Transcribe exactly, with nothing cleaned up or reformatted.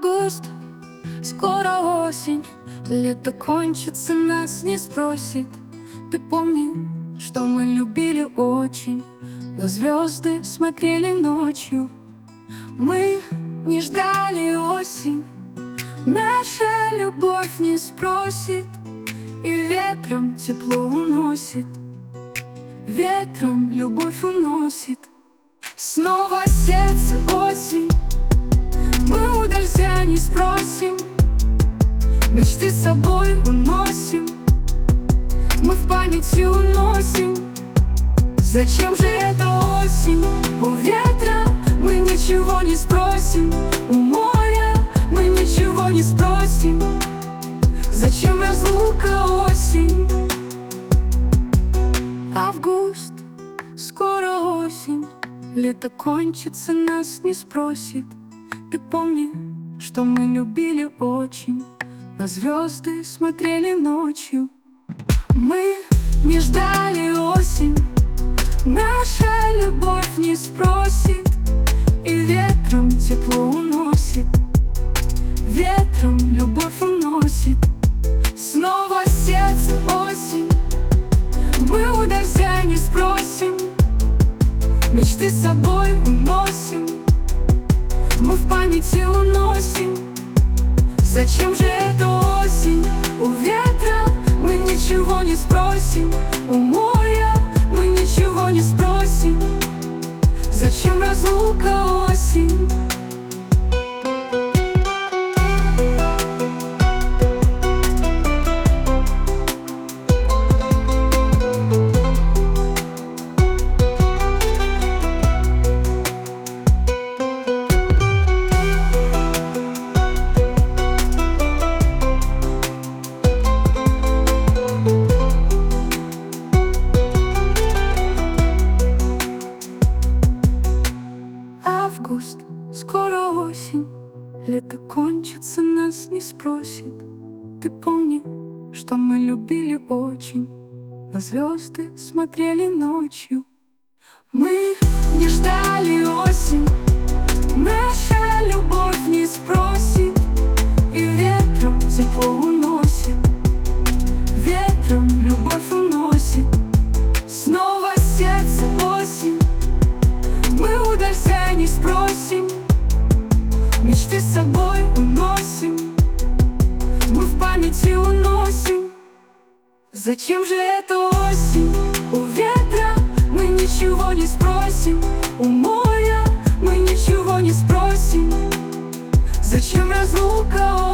Август, скоро осень, лето кончится, нас не спросит. Ты помни, что мы любили очень, но звезды смотрели ночью. Мы не ждали осень, наша любовь не спросит, и ветром тепло уносит, ветром любовь уносит. Снова сердце осень, мы у дождя не спросим, мечты с собой уносим, мы в памяти уносим. Зачем же это осень? У ветра мы ничего не спросим, у моря мы ничего не спросим. Зачем разлука осень? Август, скоро осень, лето кончится, нас не спросит. Ты помни, что мы любили очень, на звезды смотрели ночью. Мы не ждали осень, наша любовь не спросит, и ветром тепло уносит, ветром любовь уносит. Снова сердце осень, мы у дождя не спросим, мечты с собой уносим, мы в памяти уносим. Зачем же это осень? У ветра мы ничего не спросим, у моря мы ничего не спросим. Зачем разлука осень? Август, скоро осень, лето кончится, нас не спросит. Ты помни, что мы любили очень, на звезды смотрели ночью. Мы не ждали осень, наша любовь не спросит, и ветром тепло уносит, ветром любовь уносит. Снова сердце осень, мы у дождя не спросим, мечты с собой уносим, мы в памяти уносим. Зачем же это осень? У ветра мы ничего не спросим, у моря мы ничего не спросим. Зачем разлука